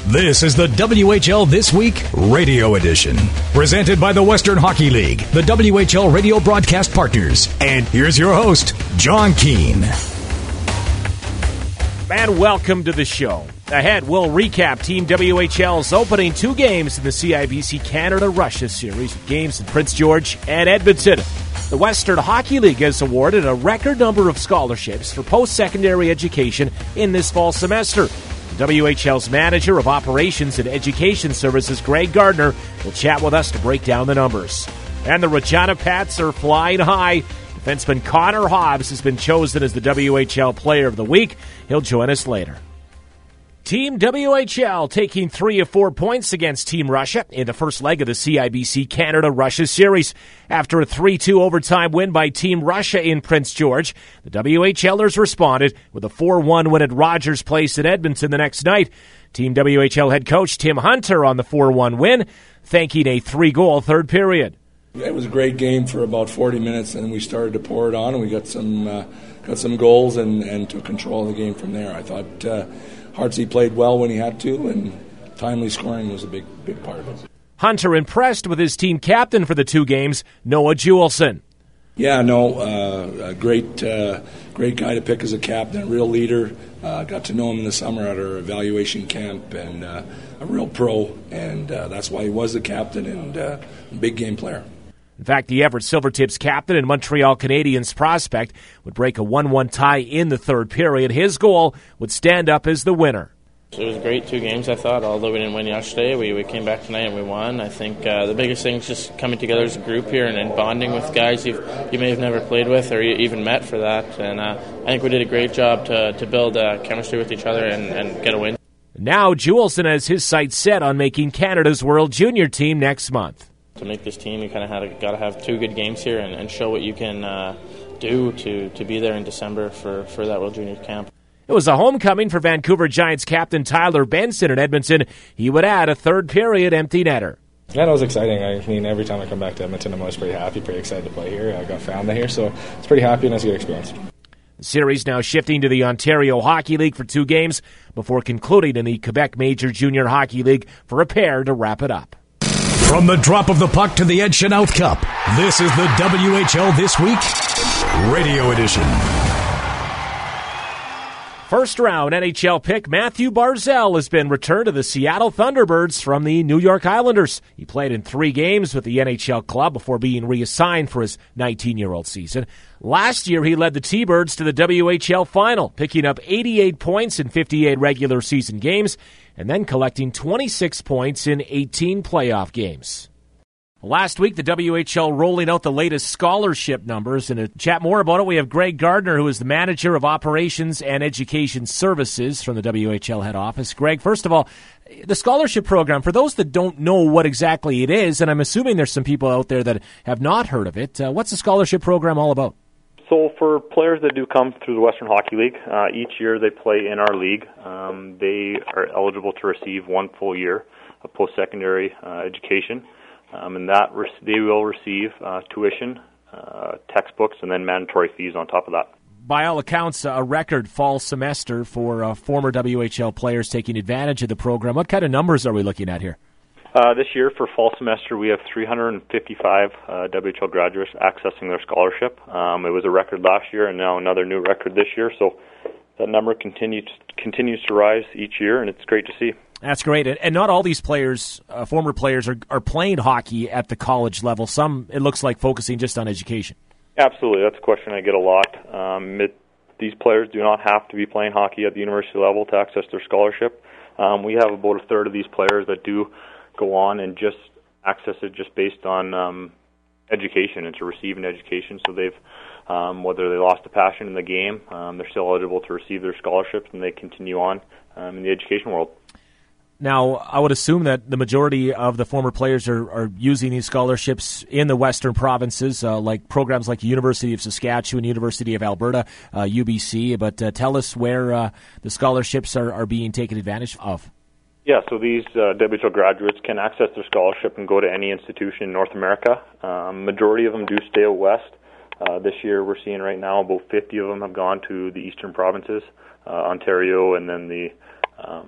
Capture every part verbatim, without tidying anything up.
This is the W H L This Week Radio Edition, presented by the Western Hockey League, the W H L radio broadcast partners. And here's your host, John Keane. And welcome to the show. Ahead, we'll recap Team W H L's opening two games in the C I B C Canada-Russia Series, games in Prince George and Edmonton. The Western Hockey League has awarded a record number of scholarships for post-secondary education in this fall semester. W H L's Manager of Operations and Education Services, Greg Gardner, will chat with us to break down the numbers. And the Regina Pats are flying high. Defenseman Connor Hobbs has been chosen as the W H L Player of the Week. He'll join us later. Team W H L taking three of four points against Team Russia in the first leg of the C I B C Canada-Russia Series. After a three two overtime win by Team Russia in Prince George, the WHLers responded with a four one win at Rogers Place in Edmonton the next night. Team W H L head coach Tim Hunter on the four one win, thanking a three-goal third period. It was a great game for about forty minutes, and we started to pour it on, and we got some uh, got some goals and, and took control of the game from there. I thought uh, Hartsey played well when he had to, and timely scoring was a big, big part of it. Hunter impressed with his team captain for the two games, Noah Juleson. Yeah, no, uh, a great, uh, great guy to pick as a captain, a real leader. Uh, got to know him in the summer at our evaluation camp, and uh, a real pro, and uh, that's why he was the captain and uh, a big game player. In fact, the Everett Silvertips captain and Montreal Canadiens prospect would break a one one tie in the third period. His goal would stand up as the winner. It was great, two games, I thought. Although we didn't win yesterday, we, we came back tonight and we won. I think uh, the biggest thing is just coming together as a group here and, and bonding with guys you've, you may have never played with or even met for that. And uh, I think we did a great job to, to build uh, chemistry with each other and, and get a win. Now Juleson has his sights set on making Canada's World Junior team next month. To make this team, you kind of had got to have two good games here and, and show what you can uh, do to, to be there in December for, for that World Junior camp. It was a homecoming for Vancouver Giants captain Tyler Benson in Edmonton. He would add a third period empty netter. Yeah, that was exciting. I mean, every time I come back to Edmonton, I'm always pretty happy, pretty excited to play here. I got family here, so it's pretty happy and it's a good experience. The series now shifting to the Ontario Hockey League for two games before concluding in the Quebec Major Junior Hockey League for a pair to wrap it up. From the drop of the puck to the Ed Chenault Cup, this is the W H L This Week Radio Edition. First round N H L pick Matthew Barzal has been returned to the Seattle Thunderbirds from the New York Islanders. He played in three games with the N H L club before being reassigned for his nineteen-year-old season. Last year, he led the T-Birds to the W H L final, picking up eighty-eight points in fifty-eight regular season games and then collecting twenty-six points in eighteen playoff games. Last week, the W H L rolling out the latest scholarship numbers. And to chat more about it, we have Greg Gardner, who is the Manager of Operations and Education Services from the W H L head office. Greg, first of all, the scholarship program, for those that don't know what exactly it is, and I'm assuming there's some people out there that have not heard of it, uh, what's the scholarship program all about? So for players that do come through the Western Hockey League, uh, each year they play in our league. Um, they are eligible to receive one full year of post-secondary uh, education. Um, and that re- they will receive uh, tuition, uh, textbooks, and then mandatory fees on top of that. By all accounts, a record fall semester for uh, former W H L players taking advantage of the program. What kind of numbers are we looking at here? Uh, this year, for fall semester, we have three hundred fifty-five uh, W H L graduates accessing their scholarship. Um, it was a record last year, and now another new record this year. So that number continues continues to rise each year, and it's great to see. That's great. And not all these players, uh, former players, are, are playing hockey at the college level. Some, it looks like, focusing just on education. Absolutely. That's a question I get a lot. Um, it, these players do not have to be playing hockey at the university level to access their scholarship. Um, we have about a third of these players that do go on and just access it just based on um, education and to receive an education. So they've, um, whether they lost a passion in the game, um, they're still eligible to receive their scholarships and they continue on um, in the education world. Now, I would assume that the majority of the former players are, are using these scholarships in the western provinces, uh, like programs like the University of Saskatchewan, University of Alberta, uh, U B C. But uh, tell us where uh, the scholarships are, are being taken advantage of. Yeah, so these uh, W H L graduates can access their scholarship and go to any institution in North America. Um, majority of them do stay out west. Uh, this year we're seeing right now about fifty of them have gone to the eastern provinces, uh, Ontario, and then the um,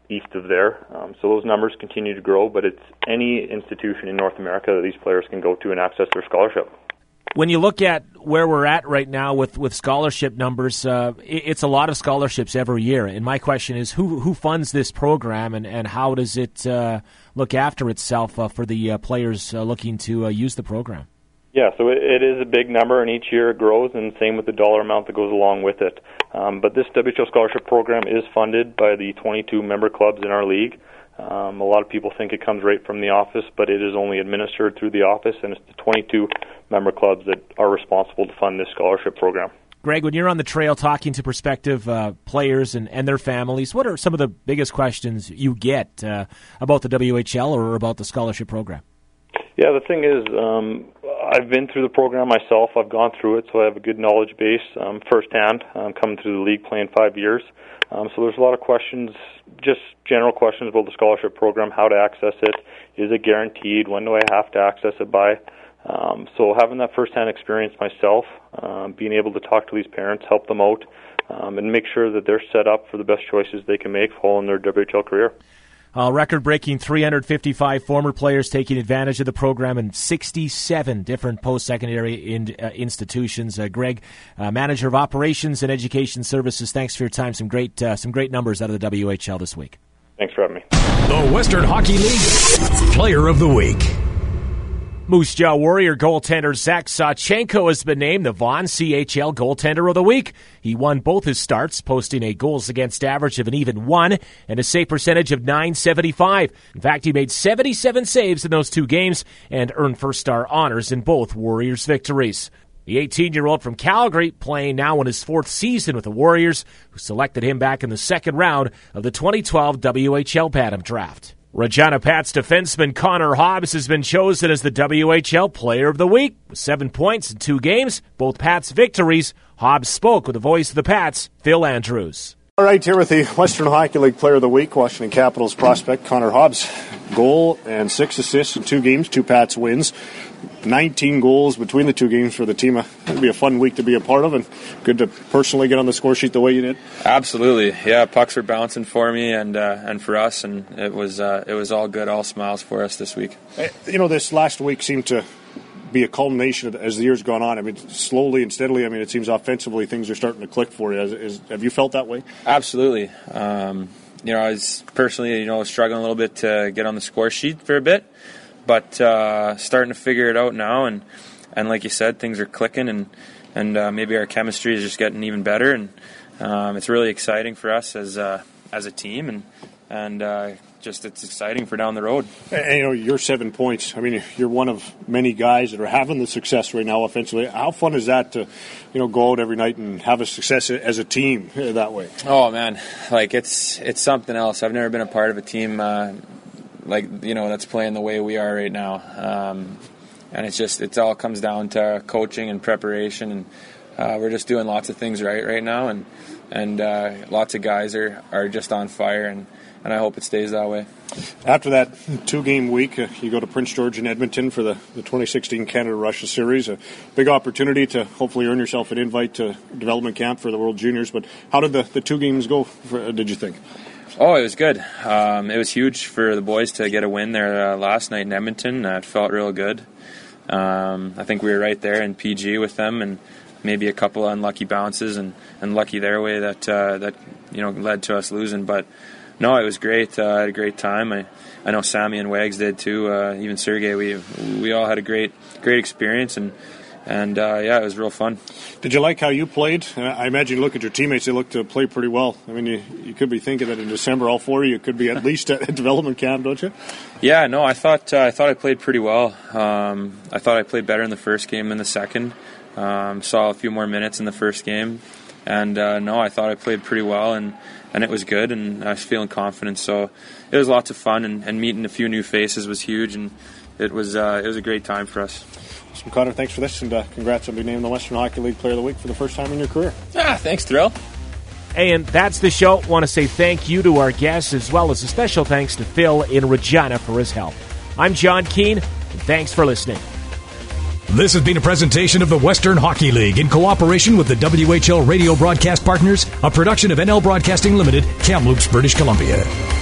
east of there. Um, so those numbers continue to grow, but it's any institution in North America that these players can go to and access their scholarship. When you look at where we're at right now with, with scholarship numbers, uh, it's a lot of scholarships every year. And my question is, who who funds this program, and, and how does it uh, look after itself uh, for the uh, players uh, looking to uh, use the program? Yeah, so it, it is a big number, and each year it grows, and same with the dollar amount that goes along with it. Um, but this W H L scholarship program is funded by the twenty-two member clubs in our league. Um, a lot of people think it comes right from the office, but it is only administered through the office, and it's the twenty-two member clubs that are responsible to fund this scholarship program. Greg, when you're on the trail talking to prospective uh, players and, and their families, what are some of the biggest questions you get uh, about the W H L or about the scholarship program? Yeah, the thing is, um, I've been through the program myself. I've gone through it, so I have a good knowledge base um, firsthand, um, coming through the league, playing five years. Um, so there's a lot of questions, just general questions about the scholarship program, how to access it, is it guaranteed, when do I have to access it by? Um, so having that firsthand experience myself, um, being able to talk to these parents, help them out, um, and make sure that they're set up for the best choices they can make following their W H L career. Uh, record-breaking three hundred fifty-five former players taking advantage of the program in sixty-seven different post-secondary in, uh, institutions. Uh, Greg, uh, Manager of Operations and Education Services, thanks for your time. Some great uh, some great numbers out of the W H L this week. Thanks for having me. The Western Hockey League Player of the Week. Moose Jaw Warrior goaltender Zach Sawchenko has been named the Vaughan C H L Goaltender of the Week. He won both his starts, posting a goals against average of an even one and a save percentage of nine seventy-five. In fact, he made seventy-seven saves in those two games and earned first star honors in both Warriors victories. The eighteen-year-old from Calgary, playing now in his fourth season with the Warriors, who selected him back in the second round of the twenty twelve W H L Bantam Draft. Regina Pats defenseman Connor Hobbs has been chosen as the W H L Player of the Week. With seven points in two games, both Pats victories, Hobbs spoke with the voice of the Pats, Phil Andrews. All right, here with the Western Hockey League Player of the Week, Washington Capitals prospect Connor Hobbs. Goal and six assists in two games, two Pats wins. nineteen goals between the two games for the team. It'll be a fun week to be a part of, and good to personally get on the score sheet the way you did. Absolutely, yeah. Pucks were bouncing for me and uh, and for us, and it was uh, it was all good, all smiles for us this week. You know, this last week seemed to be a culmination of, as the year's gone on. I mean, slowly and steadily. I mean, it seems offensively things are starting to click for you. Is, is, have you felt that way? Absolutely. Um, you know, I was personally, you know, struggling a little bit to get on the score sheet for a bit. But uh, starting to figure it out now, and, and like you said, things are clicking, and and uh, maybe our chemistry is just getting even better, and um, it's really exciting for us as uh, as a team, and and uh, just it's exciting for down the road. And, and you know, you're seven points. I mean, you're one of many guys that are having the success right now offensively. How fun is that to, you know, go out every night and have a success as a team that way? Oh man, like it's it's something else. I've never been a part of a team. Uh, like, you know, that's playing the way we are right now. Um, and it's just, it all comes down to coaching and preparation, and uh, we're just doing lots of things right right now, and and uh, lots of guys are, are just on fire, and, and I hope it stays that way. After that two-game week, uh, you go to Prince George and Edmonton for the, the twenty sixteen Canada-Russia Series, a big opportunity to hopefully earn yourself an invite to development camp for the World Juniors. But how did the, the two games go, for, did you think? Oh, it was good. Um, it was huge for the boys to get a win there uh, last night in Edmonton. Uh, it felt real good. Um, I think we were right there in P G with them, and maybe a couple of unlucky bounces and, and lucky their way that uh, that you know led to us losing. But no, it was great. Uh, I had a great time. I, I know Sammy and Wags did too. Uh, even Sergey. We we all had a great great experience, and and uh, yeah, it was real fun. Did you like how you played? Uh, I imagine you look at your teammates; they look to play pretty well. I mean, you, you could be thinking that in December, all four of you could be at least at development camp, don't you? Yeah, no, I thought uh, I thought I played pretty well. Um, I thought I played better in the first game than the second. Um, saw a few more minutes in the first game, and uh, no, I thought I played pretty well, and, and it was good, and I was feeling confident. So it was lots of fun, and, and meeting a few new faces was huge, and it was uh, it was a great time for us. So, Connor, thanks for this, and uh, congrats on being named the Western Hockey League Player of the Week for the first time in your career. Ah, thanks, Thrill. And that's the show. Want to say thank you to our guests, as well as a special thanks to Phil in Regina for his help. I'm John Keane, and thanks for listening. This has been a presentation of the Western Hockey League in cooperation with the W H L Radio Broadcast Partners, a production of N L Broadcasting Limited, Kamloops, British Columbia.